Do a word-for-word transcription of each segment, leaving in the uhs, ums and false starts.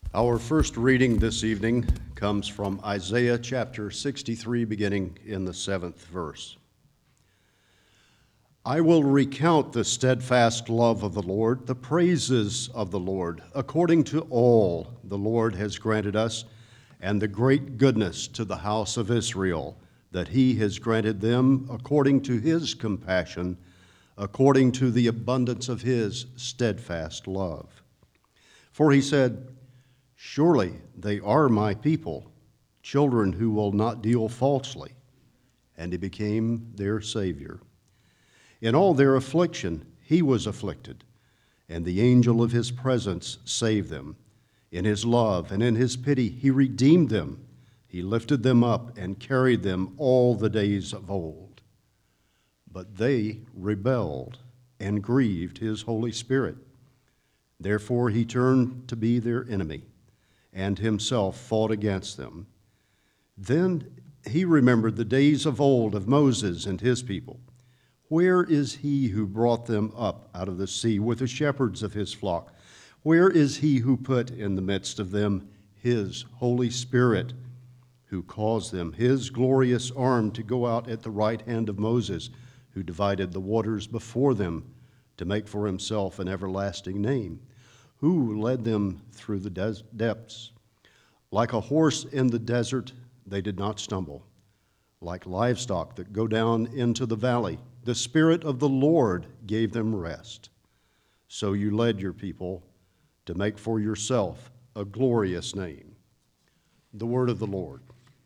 Our first reading this evening comes from Isaiah chapter sixty-three, beginning in the seventh verse. I will recount the steadfast love of the Lord, the praises of the Lord, according to all the Lord has granted us, and the great goodness to the house of Israel, that he has granted them according to his compassion, according to the abundance of his steadfast love. For he said, surely they are my people, children who will not deal falsely. And he became their Savior. In all their affliction he was afflicted, and the angel of his presence saved them. In his love and in his pity he redeemed them. He lifted them up and carried them all the days of old. But they rebelled and grieved his Holy Spirit. Therefore he turned to be their enemy, and himself fought against them. Then he remembered the days of old of Moses and his people. Where is he who brought them up out of the sea with the shepherds of his flock? Where is he who put in the midst of them his Holy Spirit, who caused them his glorious arm to go out at the right hand of Moses, who divided the waters before them to make for himself an everlasting name? Who led them through the des- depths? Like a horse in the desert, they did not stumble. Like livestock that go down into the valley, the Spirit of the Lord gave them rest. So you led your people to make for yourself a glorious name. The word of the Lord.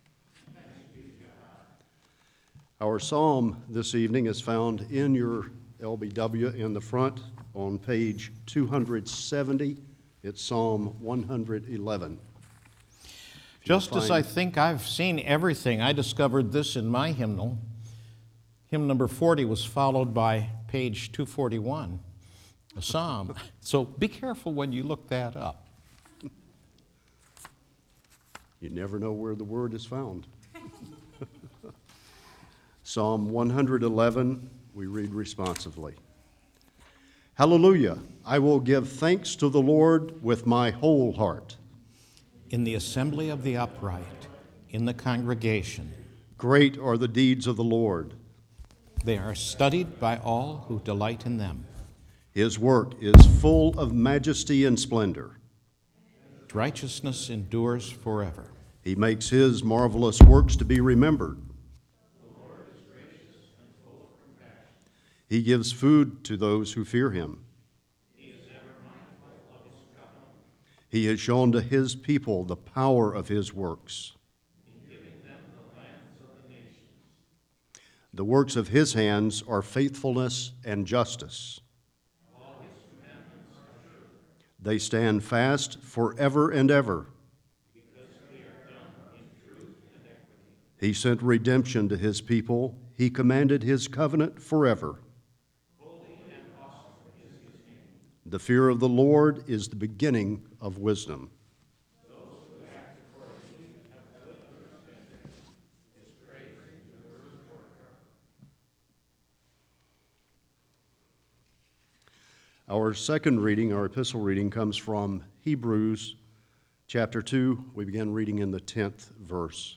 Our psalm this evening is found in your L B W in the front on page two hundred seventy. It's Psalm one hundred eleven. Just as I think I've seen everything, I discovered this in my hymnal. Hymn number forty was followed by page two forty-one, a psalm. So be careful when you look that up. You never know where the word is found. Psalm one hundred eleven, we read responsively. Hallelujah! I will give thanks to the Lord with my whole heart. In the assembly of the upright, in the congregation. Great are the deeds of the Lord. They are studied by all who delight in them. His work is full of majesty and splendor. Righteousness endures forever. He makes his marvelous works to be remembered. The Lord is gracious and full of compassion. He gives food to those who fear him. He is ever mindful of his covenant. He has shown to his people the power of his works. In giving them the lands of the nations. The works of his hands are faithfulness and justice. All his commandments are true. They stand fast forever and ever. Because they are done in truth and equity. He sent redemption to his people. He commanded his covenant forever. Holy and awesome is his name. The fear of the Lord is the beginning of wisdom. Those who act accordingly have good understanding. His praise endures forever. Our second reading, our epistle reading, comes from Hebrews chapter two. We begin reading in the tenth verse.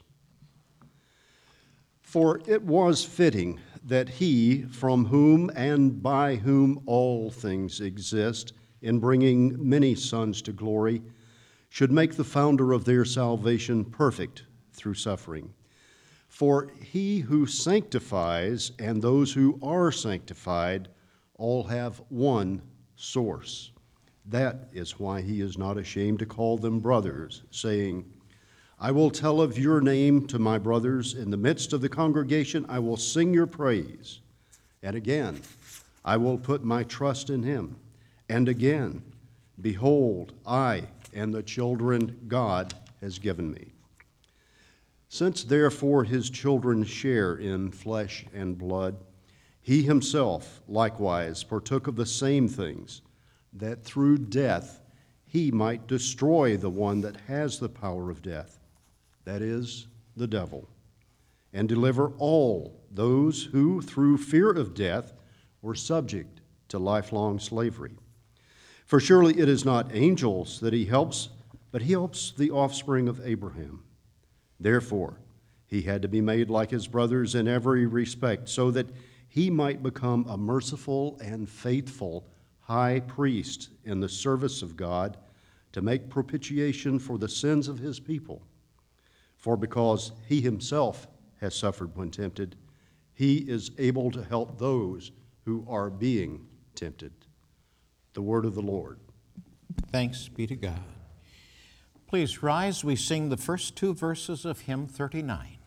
For it was fitting that he, from whom and by whom all things exist, in bringing many sons to glory, should make the founder of their salvation perfect through suffering. For he who sanctifies and those who are sanctified all have one source. That is why he is not ashamed to call them brothers, saying, I will tell of your name to my brothers. In the midst of the congregation, I will sing your praise. And again, I will put my trust in him. And again, behold, I and the children God has given me. Since therefore his children share in flesh and blood, he himself likewise partook of the same things, that through death he might destroy the one that has the power of death, that is, the devil, and deliver all those who, through fear of death, were subject to lifelong slavery. For surely it is not angels that he helps, but he helps the offspring of Abraham. Therefore, he had to be made like his brothers in every respect, so that he might become a merciful and faithful high priest in the service of God to make propitiation for the sins of his people. For because he himself has suffered when tempted, he is able to help those who are being tempted. The word of the Lord. Thanks be to God. Please rise. We sing the first two verses of hymn thirty-nine.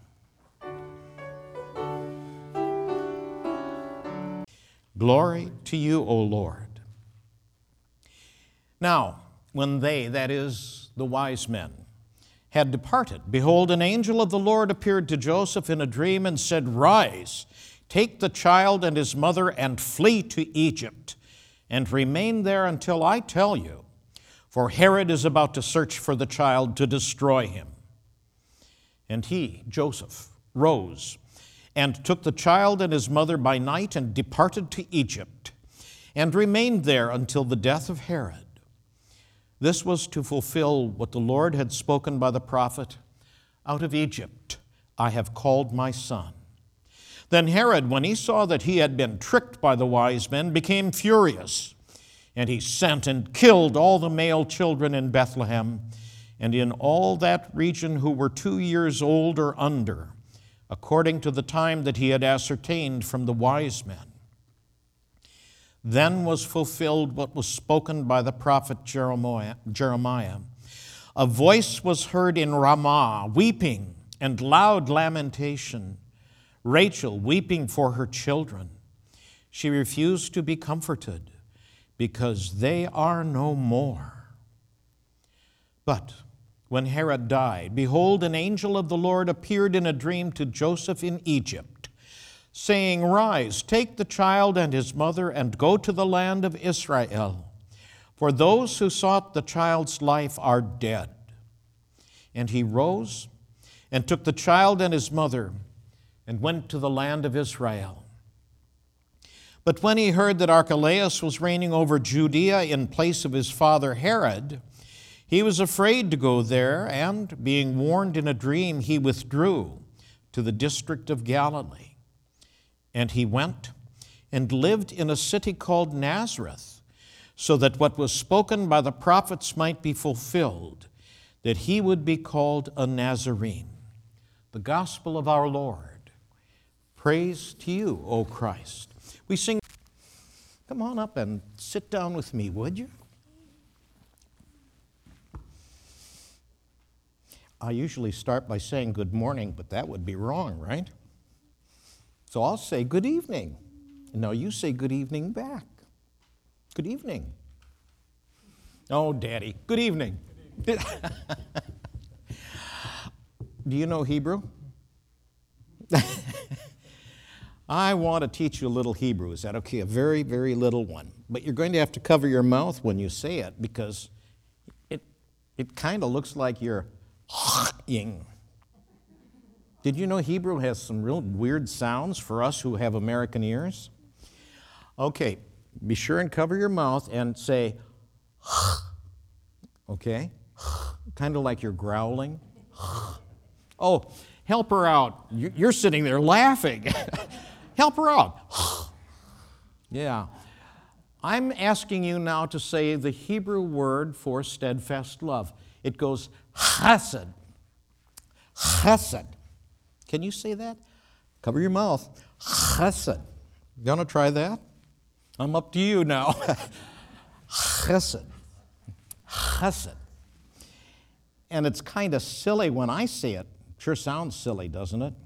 Glory to you, O Lord. Now, when they, that is, the wise men, had departed, behold, an angel of the Lord appeared to Joseph in a dream and said, Rise, take the child and his mother and flee to Egypt, and remain there until I tell you, for Herod is about to search for the child to destroy him. And he, Joseph, rose and took the child and his mother by night and departed to Egypt, and remained there until the death of Herod. This was to fulfill what the Lord had spoken by the prophet, Out of Egypt I have called my son. Then Herod, when he saw that he had been tricked by the wise men, became furious, and he sent and killed all the male children in Bethlehem and in all that region who were two years old or under, according to the time that he had ascertained from the wise men. Then was fulfilled what was spoken by the prophet Jeremiah. Jeremiah. A voice was heard in Ramah, weeping and loud lamentation, Rachel weeping for her children. She refused to be comforted, because they are no more. But when Herod died, behold, an angel of the Lord appeared in a dream to Joseph in Egypt, saying, Rise, take the child and his mother, and go to the land of Israel, for those who sought the child's life are dead. And he rose and took the child and his mother and went to the land of Israel. But when he heard that Archelaus was reigning over Judea in place of his father Herod, he was afraid to go there, and, being warned in a dream, he withdrew to the district of Galilee. And he went and lived in a city called Nazareth, so that what was spoken by the prophets might be fulfilled, that he would be called a Nazarene. The gospel of our Lord. Praise to you, O Christ. We sing. Come on up and sit down with me, would you? I usually start by saying good morning, but that would be wrong, right? So I'll say good evening. Now you say good evening back. Good evening. Oh, Daddy, good evening. Good evening. Do you know Hebrew? I want to teach you a little Hebrew. Is that okay? A very, very little one. But you're going to have to cover your mouth when you say it, because it, it kind of looks like you're ying. Did you know Hebrew has some real weird sounds for us who have American ears? Okay, be sure and cover your mouth and say, okay? Kind of like you're growling. Oh, help her out. You're sitting there laughing. Help her out. Yeah. I'm asking you now to say the Hebrew word for steadfast love. It goes chesed. Chesed. Can you say that? Cover your mouth. Chesed. You want to try that? I'm up to you now. Chesed. Chesed. And it's kind of silly when I say it. Sure sounds silly, doesn't it?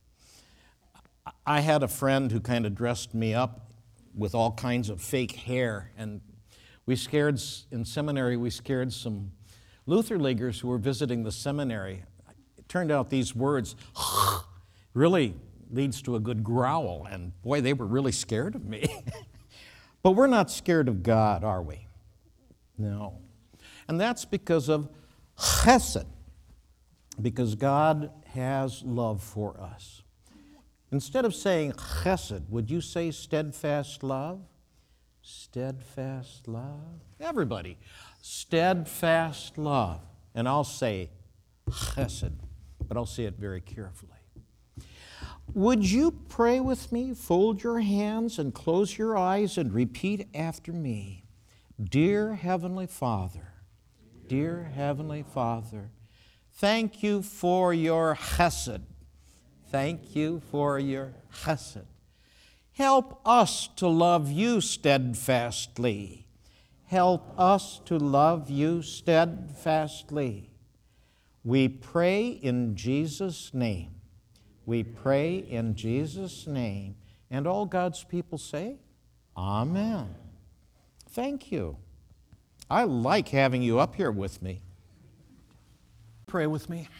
I had a friend who kind of dressed me up with all kinds of fake hair, and we scared, in seminary, we scared some Luther Leaguers who were visiting the seminary. It turned out these words really leads to a good growl, and boy, they were really scared of me. But we're not scared of God, are we? No. And that's because of chesed, because God has love for us. Instead of saying chesed, would you say steadfast love? Steadfast love? Everybody. Steadfast love. and I'll say chesed, but I'll say it very carefully. Would you pray with me? Fold your hands and close your eyes and repeat after me. Dear Heavenly Father, dear Heavenly Father, thank you for your chesed. Thank you for your chesed. Help us to love you steadfastly. Help us to love you steadfastly. We pray in Jesus' name. We pray in Jesus' name. And all God's people say, Amen. Thank you. I like having you up here with me. Pray with me.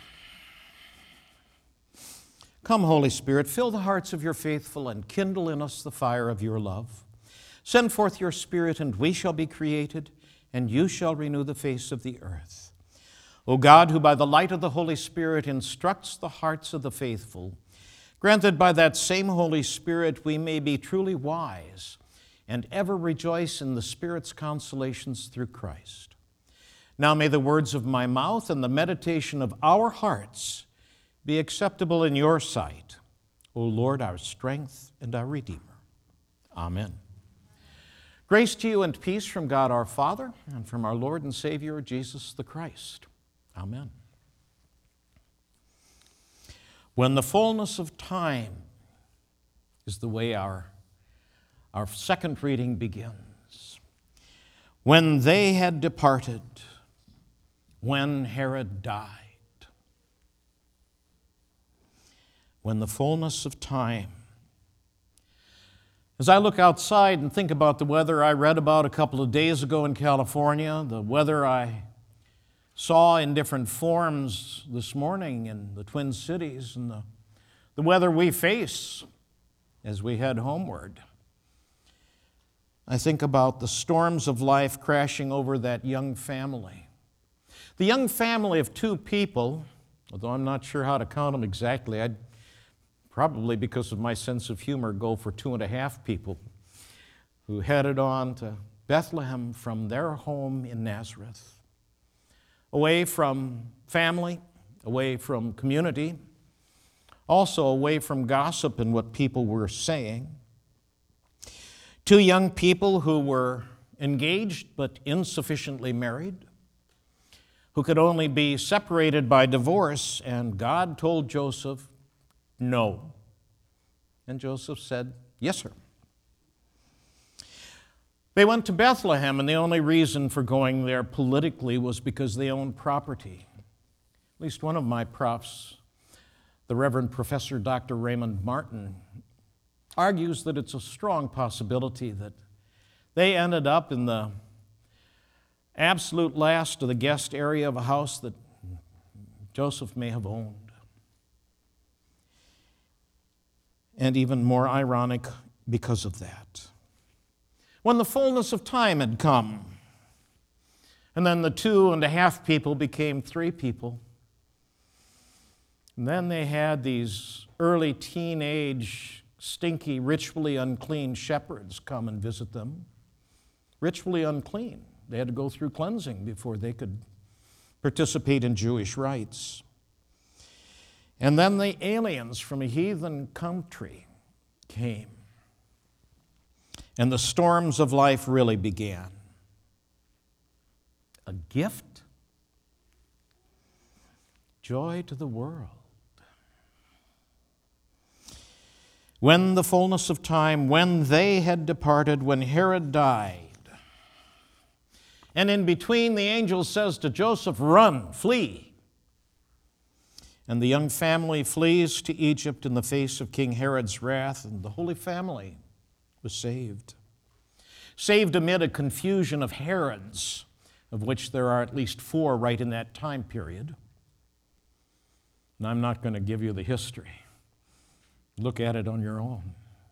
Come, Holy Spirit, fill the hearts of your faithful and kindle in us the fire of your love. Send forth your Spirit, and we shall be created, and you shall renew the face of the earth. O God, who by the light of the Holy Spirit instructs the hearts of the faithful, grant that by that same Holy Spirit we may be truly wise and ever rejoice in the Spirit's consolations through Christ. Now may the words of my mouth and the meditation of our hearts be acceptable in your sight, O Lord, our strength and our Redeemer. Amen. Grace to you and peace from God our Father and from our Lord and Savior, Jesus the Christ. Amen. When the fullness of time is the way our, our second reading begins. When they had departed, when Herod died. When the fullness of time. As I look outside and think about the weather I read about a couple of days ago in California, the weather I saw in different forms this morning in the Twin Cities, and the, the weather we face as we head homeward, I think about the storms of life crashing over that young family. The young family of two people, although I'm not sure how to count them exactly, I'd probably, because of my sense of humor, go for two and a half people who headed on to Bethlehem from their home in Nazareth, away from family, away from community, also away from gossip and what people were saying. Two young people who were engaged but insufficiently married, who could only be separated by divorce, and God told Joseph, no. And Joseph said, yes, sir. They went to Bethlehem, and the only reason for going there politically was because they owned property. At least one of my profs, the Reverend Professor Doctor Raymond Martin, argues that it's a strong possibility that they ended up in the absolute last of the guest area of a house that Joseph may have owned. And even more ironic because of that. When the fullness of time had come, and then the two and a half people became three people, and then they had these early teenage, stinky, ritually unclean shepherds come and visit them. Ritually unclean. They had to go through cleansing before they could participate in Jewish rites. And then the aliens from a heathen country came. And the storms of life really began. A gift? Joy to the world. When the fullness of time, when they had departed, when Herod died, and in between the angel says to Joseph, run, flee. And the young family flees to Egypt in the face of King Herod's wrath, and the Holy Family was saved. Saved amid a confusion of Herods, of which there are at least four right in that time period. And I'm not going to give you the history. Look at it on your own.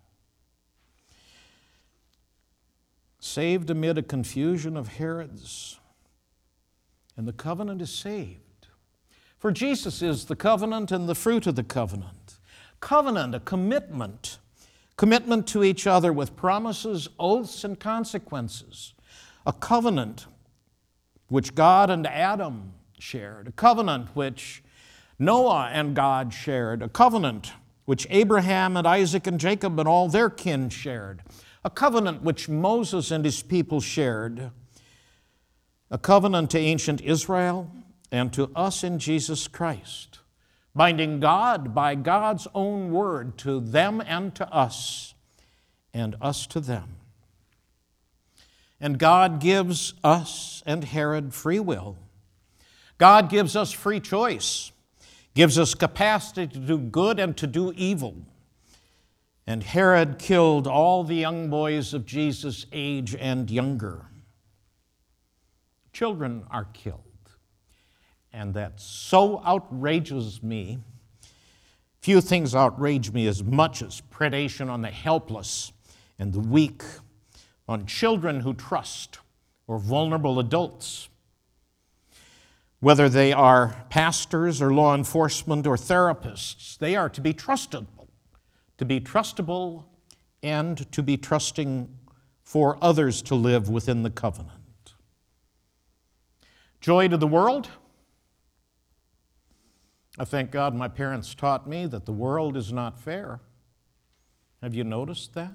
Saved amid a confusion of Herods, and the covenant is saved. For Jesus is the covenant and the fruit of the covenant. Covenant, a commitment. Commitment to each other with promises, oaths, and consequences. A covenant which God and Adam shared, a covenant which Noah and God shared, a covenant which Abraham and Isaac and Jacob and all their kin shared, a covenant which Moses and his people shared, a covenant to ancient Israel and to us in Jesus Christ, binding God by God's own word to them and to us, and us to them. And God gives us and Herod free will. God gives us free choice, gives us capacity to do good and to do evil. And Herod killed all the young boys of Jesus' age and younger. Children are killed. And that so outrages me. Few things outrage me as much as predation on the helpless and the weak, on children who trust, or vulnerable adults. Whether they are pastors or law enforcement or therapists, they are to be trustable, to be trustable and to be trusting for others to live within the covenant. Joy to the world. I thank God my parents taught me that the world is not fair. Have you noticed that?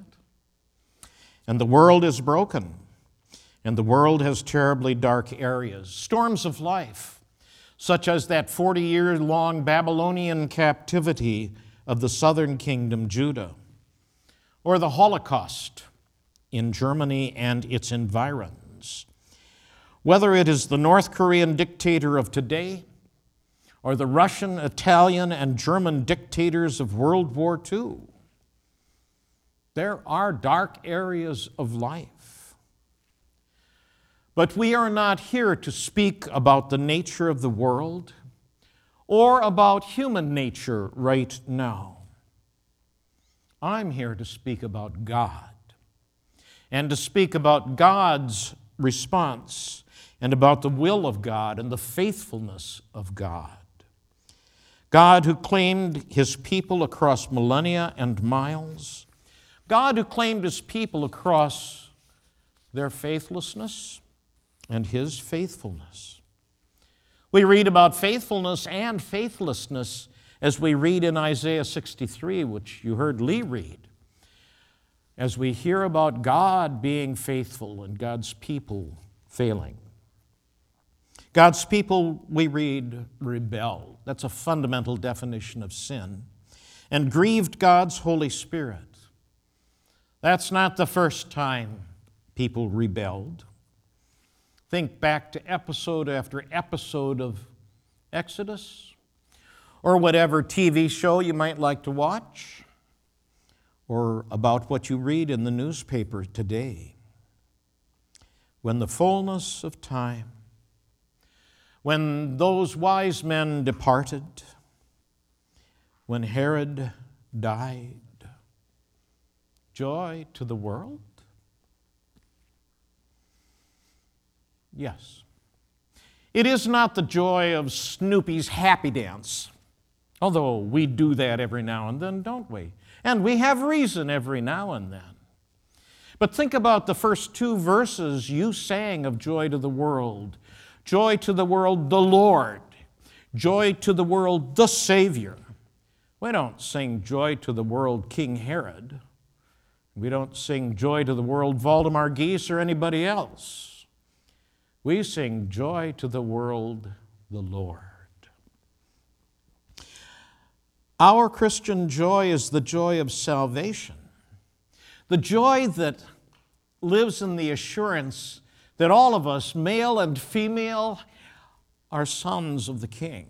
And the world is broken, and the world has terribly dark areas, storms of life, such as that forty-year-long Babylonian captivity of the southern kingdom, Judah, or the Holocaust in Germany and its environs. Whether it is the North Korean dictator of today, or the Russian, Italian, and German dictators of World War Two, there are dark areas of life. But we are not here to speak about the nature of the world or about human nature right now. I'm here to speak about God and to speak about God's response and about the will of God and the faithfulness of God. God who claimed his people across millennia and miles. God who claimed his people across their faithlessness and his faithfulness. We read about faithfulness and faithlessness as we read in Isaiah sixty-three, which you heard Lee read, as we hear about God being faithful and God's people failing. God's people, we read, rebelled. That's a fundamental definition of sin. And grieved God's Holy Spirit. That's not the first time people rebelled. Think back to episode after episode of Exodus, or whatever T V show you might like to watch, or about what you read in the newspaper today. When the fullness of time, when those wise men departed, when Herod died, joy to the world? Yes. It is not the joy of Snoopy's happy dance, although we do that every now and then, don't we? And we have reason every now and then. But think about the first two verses you sang of joy to the world. Joy to the world, the Lord. Joy to the world, the Savior. We don't sing joy to the world, King Herod. We don't sing joy to the world, Valdemar Geese or anybody else. We sing joy to the world, the Lord. Our Christian joy is the joy of salvation, the joy that lives in the assurance that all of us, male and female, are sons of the King,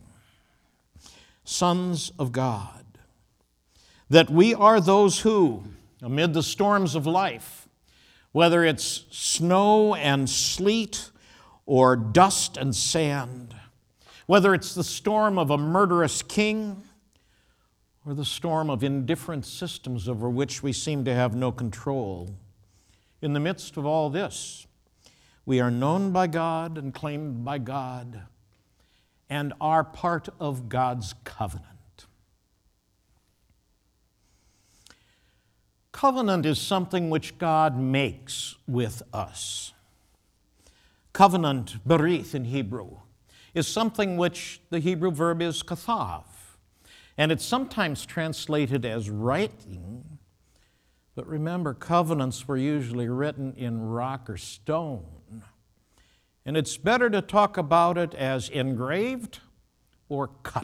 sons of God, that we are those who, amid the storms of life, whether it's snow and sleet or dust and sand, whether it's the storm of a murderous king or the storm of indifferent systems over which we seem to have no control, in the midst of all this, we are known by God and claimed by God and are part of God's covenant. Covenant is something which God makes with us. Covenant, berith in Hebrew, is something which the Hebrew verb is kathav. And it's sometimes translated as writing. But remember, covenants were usually written in rock or stone. And it's better to talk about it as engraved or cut.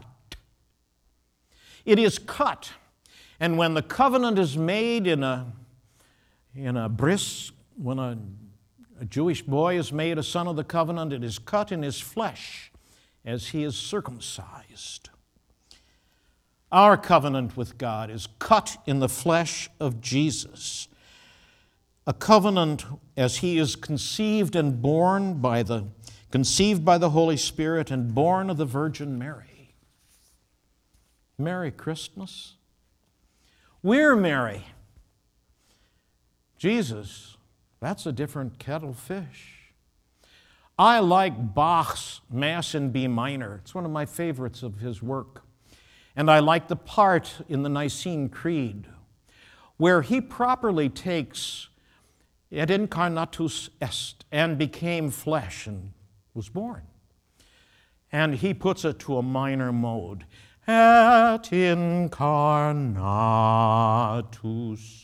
It is cut. And when the covenant is made in a, in a bris, when a, a Jewish boy is made a son of the covenant, it is cut in his flesh as he is circumcised. Our covenant with God is cut in the flesh of Jesus. A covenant as he is conceived and born by the, conceived by the Holy Spirit and born of the Virgin Mary. Merry Christmas. We're merry. Jesus, that's a different kettle fish. I like Bach's Mass in B minor. It's one of my favorites of his work. And I like the part in the Nicene Creed where he properly takes et incarnatus est and became flesh and was born. And he puts it to a minor mode. Et incarnatus.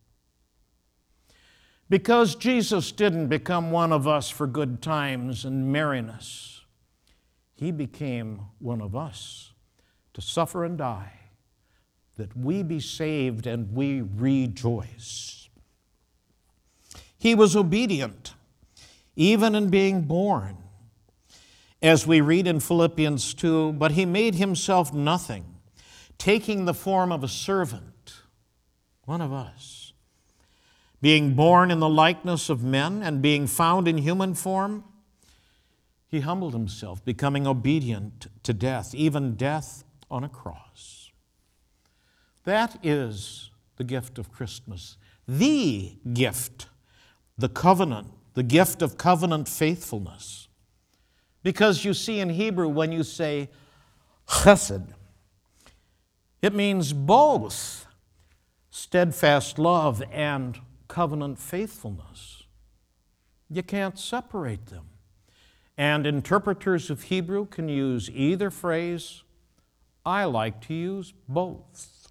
Because Jesus didn't become one of us for good times and merriness. He became one of us to suffer and die, that we be saved and we rejoice. He was obedient, even in being born. As we read in Philippians two, but he made himself nothing, taking the form of a servant, one of us. Being born in the likeness of men and being found in human form, he humbled himself, becoming obedient to death, even death on a cross. That is the gift of Christmas, the gift, the covenant, the gift of covenant faithfulness. Because you see in Hebrew, when you say chesed, it means both steadfast love and covenant faithfulness. You can't separate them. And interpreters of Hebrew can use either phrase. I like to use both.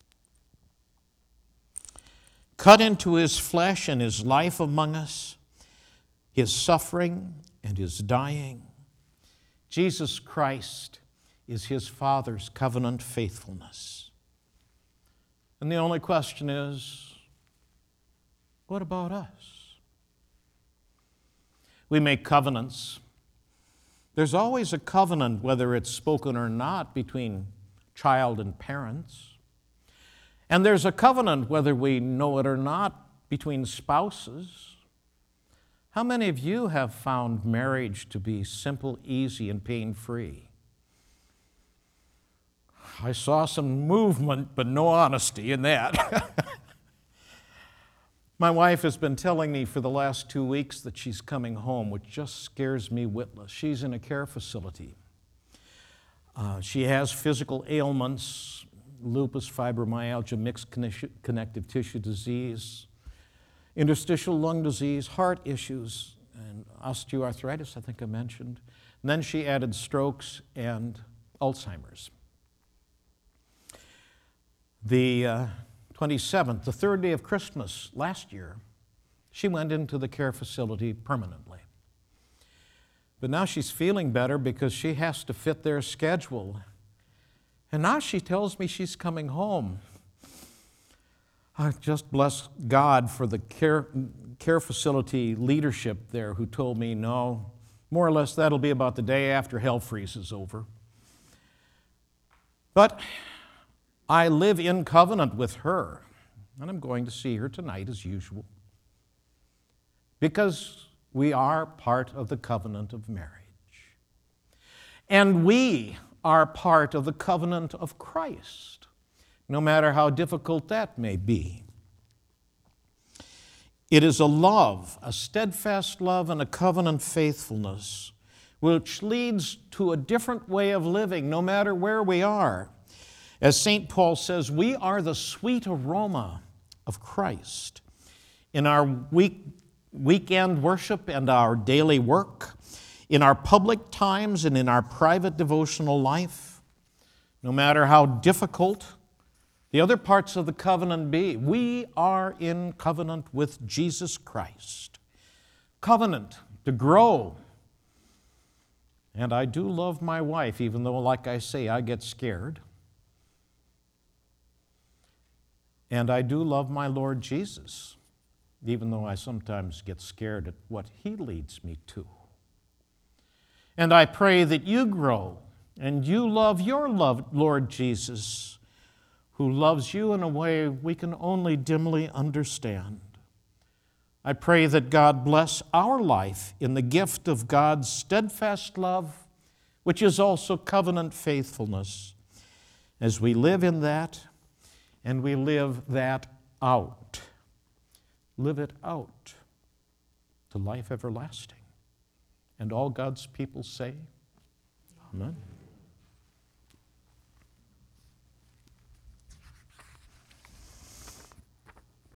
Cut into his flesh and his life among us, his suffering and his dying. Jesus Christ is his Father's covenant faithfulness. And the only question is, what about us? We make covenants. There's always a covenant, whether it's spoken or not, between child and parents. And there's a covenant, whether we know it or not, between spouses. How many of you have found marriage to be simple, easy, and pain-free? I saw some movement, but no honesty in that. My wife has been telling me for the last two weeks that she's coming home, which just scares me witless. She's in a care facility. Uh, she has physical ailments, lupus, fibromyalgia, mixed connective tissue disease, interstitial lung disease, heart issues, and osteoarthritis, I think I mentioned. And then she added strokes and Alzheimer's. The uh, twenty-seventh, the third day of Christmas last year, she went into the care facility permanently. But now she's feeling better because she has to fit their schedule. And now she tells me she's coming home. I just bless God for the care, care facility leadership there who told me, no, more or less that'll be about the day after hell freezes over. But I live in covenant with her, and I'm going to see her tonight as usual, because we are part of the covenant of marriage. And we are part of the covenant of Christ, no matter how difficult that may be. It is a love, a steadfast love and a covenant faithfulness, which leads to a different way of living, no matter where we are. As Saint Paul says, we are the sweet aroma of Christ. In our week, weekend worship and our daily work, in our public times and in our private devotional life, no matter how difficult the other parts of the covenant be, we are in covenant with Jesus Christ. Covenant to grow. And I do love my wife, even though, like I say, I get scared. And I do love my Lord Jesus, even though I sometimes get scared at what He leads me to. And I pray that you grow and you love your love, Lord Jesus, who loves you in a way we can only dimly understand. I pray that God bless our life in the gift of God's steadfast love, which is also covenant faithfulness, as we live in that and we live that out. Live it out to life everlasting. And all God's people say, Amen.